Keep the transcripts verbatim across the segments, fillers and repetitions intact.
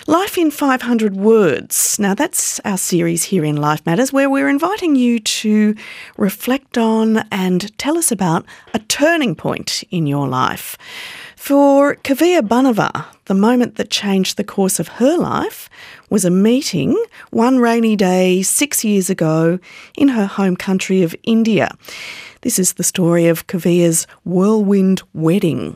Life in five hundred words. Now, that's our series here in Life Matters, where we're inviting you to reflect on and tell us about a turning point in your life. For Kavya Banava, the moment that changed the course of her life was a meeting one rainy day six years ago in her home country of India. This is the story of Kavya's whirlwind wedding.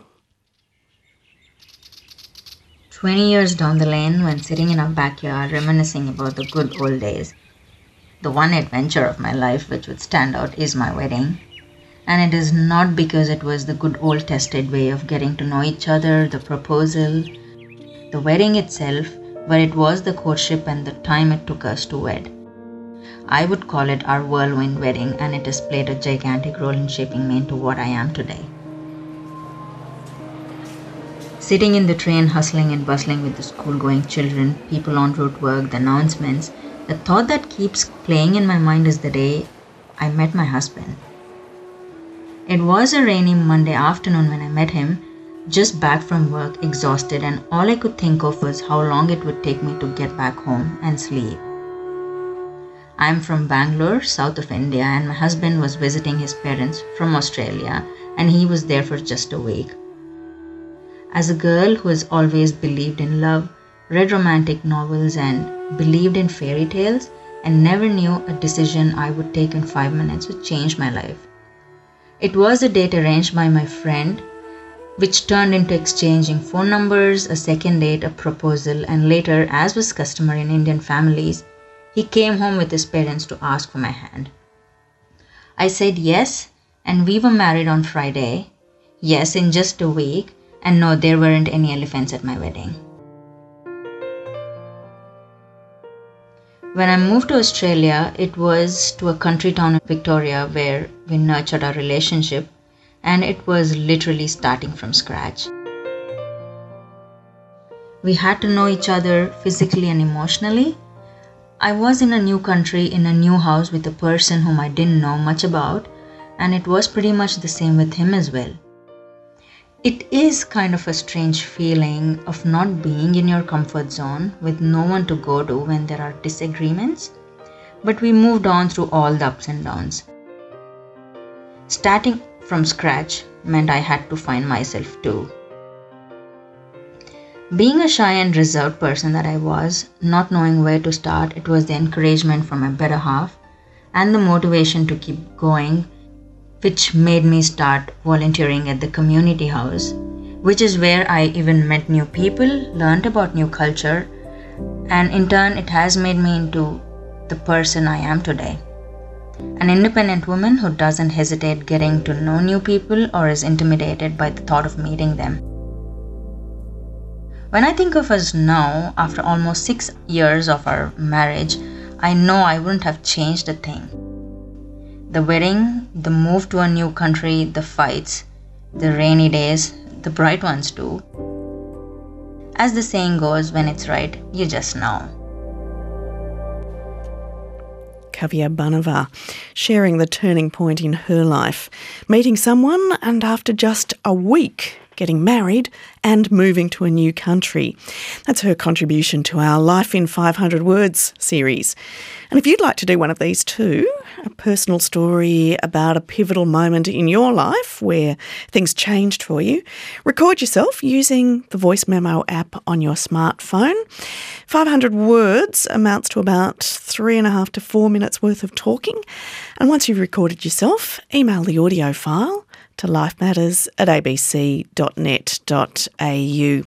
Twenty years down the lane, when sitting in our backyard reminiscing about the good old days, the one adventure of my life which would stand out is my wedding. And it is not because it was the good old tested way of getting to know each other, the proposal, the wedding itself, but it was the courtship and the time it took us to wed. I would call it our whirlwind wedding, and it has played a gigantic role in shaping me into what I am today. Sitting in the train, hustling and bustling with the school-going children, people en route work, the announcements, the thought that keeps playing in my mind is the day I met my husband. It was a rainy Monday afternoon when I met him, just back from work, exhausted, and all I could think of was how long it would take me to get back home and sleep. I am from Bangalore, south of India, and my husband was visiting his parents from Australia, and he was there for just a week. As a girl who has always believed in love, read romantic novels, and believed in fairy tales, and never knew a decision I would take in five minutes would change my life. It was a date arranged by my friend, which turned into exchanging phone numbers, a second date, a proposal, and later, as was customary in Indian families, he came home with his parents to ask for my hand. I said yes, and we were married on Friday. Yes, in just a week, and no, there weren't any elephants at my wedding. When I moved to Australia, it was to a country town in Victoria where we nurtured our relationship, and it was literally starting from scratch. We had to know each other physically and emotionally. I was in a new country, in a new house with a person whom I didn't know much about, and it was pretty much the same with him as well. It is kind of a strange feeling of not being in your comfort zone with no one to go to when there are disagreements, but we moved on through all the ups and downs. Starting from scratch meant I had to find myself too. Being a shy and reserved person that I was, not knowing where to start, it was the encouragement from my better half and the motivation to keep going, which made me start volunteering at the community house, which is where I even met new people, learned about new culture, and in turn it has made me into the person I am today. An independent woman who doesn't hesitate getting to know new people or is intimidated by the thought of meeting them. When I think of us now, after almost six years of our marriage, I know I wouldn't have changed a thing. The wedding, the move to a new country, the fights, the rainy days, the bright ones too. As the saying goes, when it's right, you just know. Kavya Banava sharing the turning point in her life, meeting someone and after just a week getting married and moving to a new country. That's her contribution to our Life in five hundred words series. And if you'd like to do one of these too, a personal story about a pivotal moment in your life where things changed for you, record yourself using the Voice Memo app on your smartphone. five hundred words amounts to about three and a half to four minutes worth of talking. And once you've recorded yourself, email the audio file to lifematters at a b c dot net dot a u.